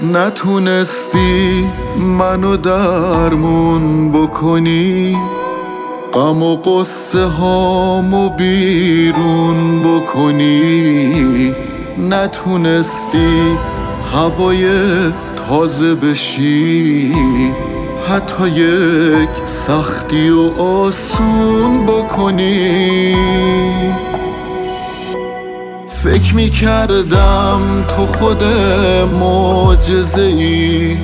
نتونستی منو درمون بکنی، غم و قصه هامو بیرون بکنی. نتونستی هوای تازه بشی، حتی یک سختی و آسون بکنی. فکر میکردم تو خود معجزه‌ای،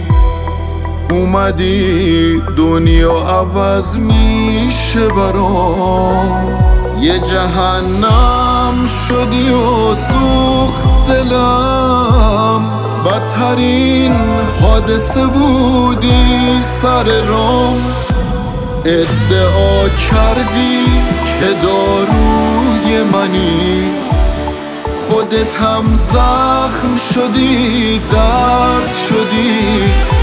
اومدی دنیا عوض میشه برام. یه جهنم شدی و سوخت دلم، بدترین حادثه بودی سر رام. ادعا کردی که داروی منی، خودتم زخم شدی، درد شدی.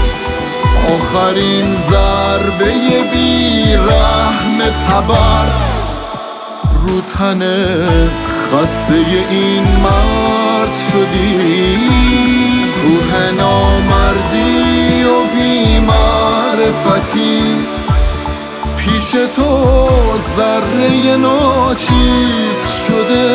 آخرین ضربه بیرحم تبر رو تن خسته این مرد شدی. کوه نامردی و بی‌معرفتی، پیش تو ذره ناچیز شده.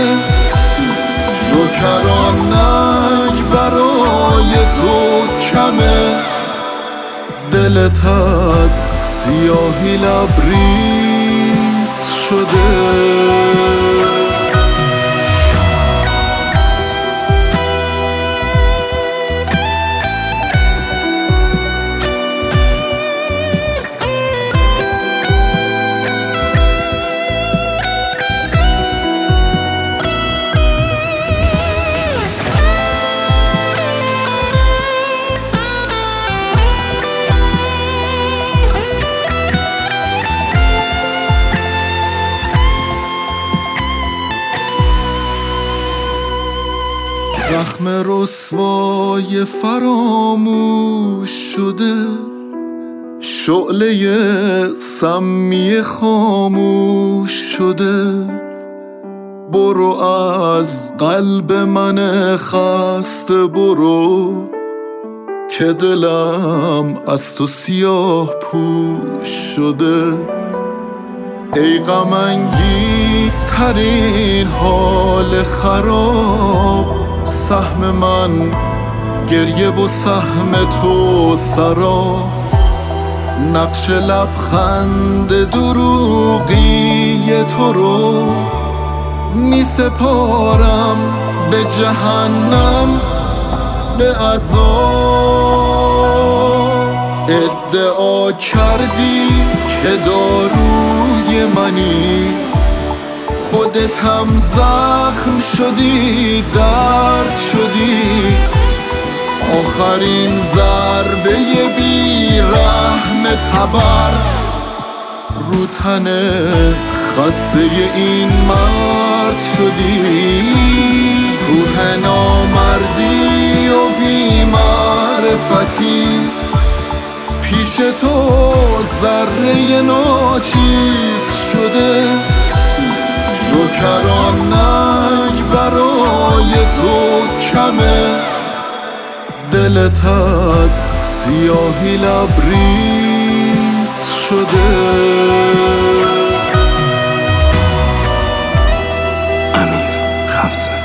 شکرانک برای تو کمه، دلت از سیاهی لبریز شده. زخم رسوای فراموش شده، شعله سمی خاموش شده. برو از قلب من خسته برو، که دلم از تو سیاه پوش شده. ای غم انگیز ترین حال خراب، سهم من گریه و سهم تو سرا. نقش لبخند دروغی تو رو می سپارم به جهنم، به عذاب. ادعا کردی که داروی منی، خودتم زخم شدی، درد شدی. آخرین ضربه بیرحم تبر رو تن خسته این مرد شدی. کوه نامردی و بی‌معرفتی، پیش تو ذره ناچیز شده. شکرانک برای تو کمه، دلت از سیاهی لبریز شده. امیر خمسه.